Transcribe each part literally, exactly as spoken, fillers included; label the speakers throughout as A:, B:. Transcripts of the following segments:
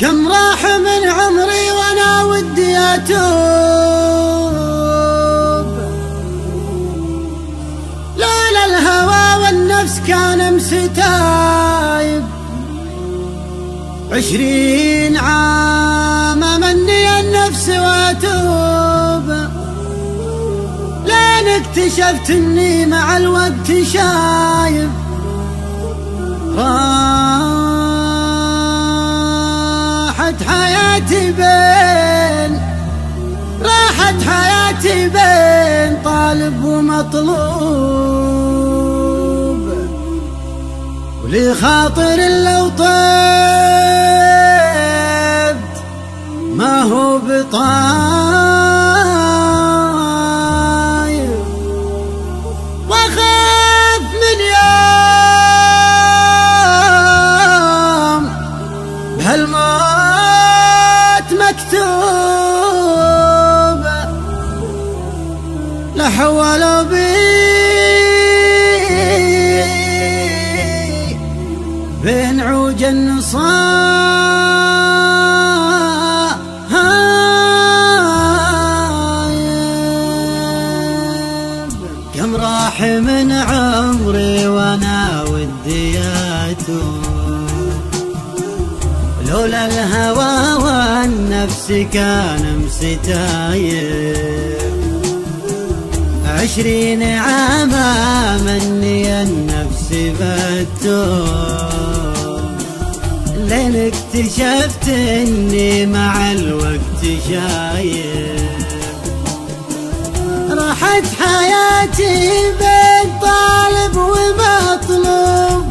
A: كم راح من عمري وانا ودي اتوب، لولا الهوى والنفس كان مستايب. عشرين عام امني النفس واتوب، لين اكتشفت اني مع الوقت شايب. راحت حياتي بين راحت حياتي بين طالب ومطلوب، ولي خاطر لو طيبت ما هو بطايب، واخاف من يوم بهالموت مكتوب. لا حولوا بي بين عوج النصايب، كم راح من عمري وانا ودي اتوب، لولا الهوى والنفس كان مستايب. عشرين عام مني النفس بتوب، لين اكتشفت اني مع الوقت شايب. راحت حياتي بين طالب ومطلوب،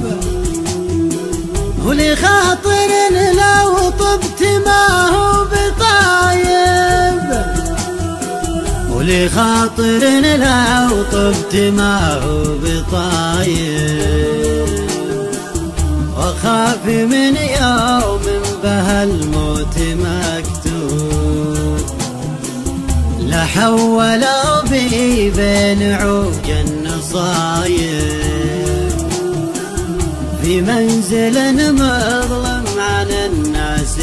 A: ولي خاطر لو طبت ما هو بطايب، ولي خاطر لو طبت ما هو بطايب. واخاف من يوم بهالموت مكتوب، لا حولوا بي بين عوج النصايب. في منزل مظلم عن الناس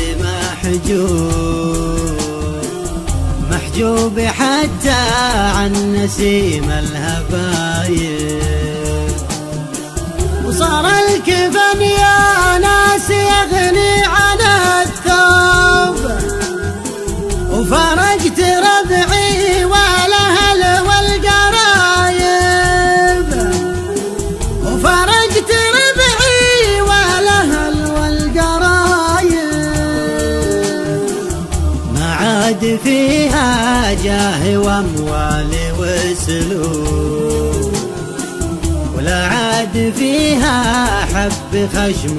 A: محجوب، محجوب حتى عن نسيم الهبايب. وصار الكفن يا ناس يغني عن الثوب، وفرقت ربعي والاهل والقرايب، وفرقت ربعي والاهل والقرايب. ما عاد فيها جاه واموال وسلوك، ولا عاد فيها حب خشم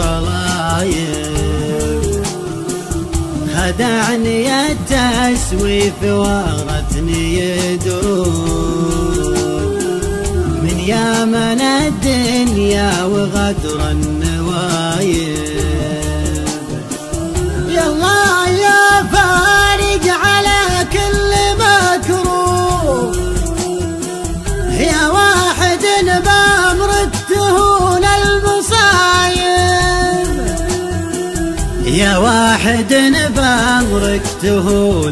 A: وطلايب. خدعني التسويف ورثني دروب، من يامن الدنيا وغدر النوايب. يلا يا فارق على كل مكروه، يا واحد بأمرك تهون المصايب، يا واحد بأمرك تهون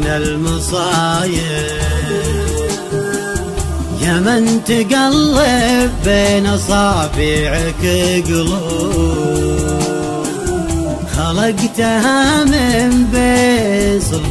A: المصايب. يا من تقلب بين أصابعك قلوب، خلقتها من بين صلب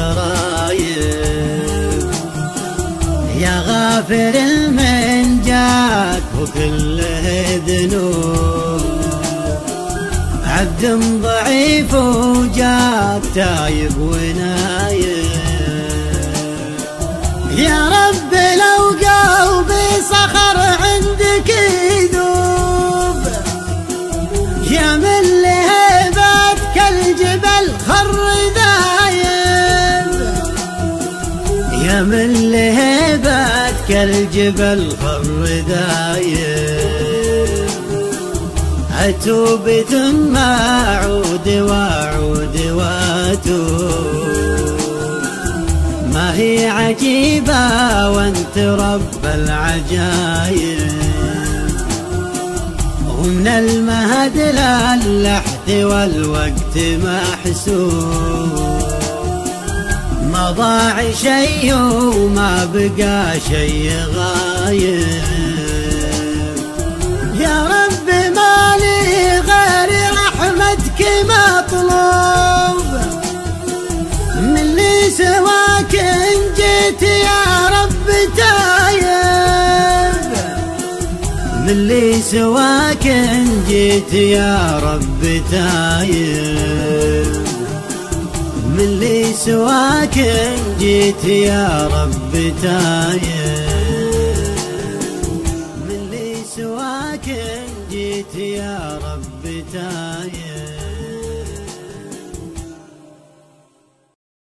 A: وترايب. يا غافر من جاك وكله ذنوب، عبد ضعيف وجاك تايب ونايب. يا رب لو قلبي صخر عندك يذوب، يا من لهيبتك الجبل خر ذايب، يا من لهيبتك الجبل خر ذايب. أتوب ثم أعود وأعود وأتوب، ما هي عجيبة وانت رب العجايب. ومن المهد للحد والوقت محسوب، ما ضاع شي وما بقى شي غايب. يا رب مالي غير رحمتك مطلوب، من اللي سواك إن جيت يا رب تايب، من اللي سواك إن جيت يا رب تايب، من اللي سواك إن جيت يا رب تايب، من اللي سواك إن جيت يا رب تايب.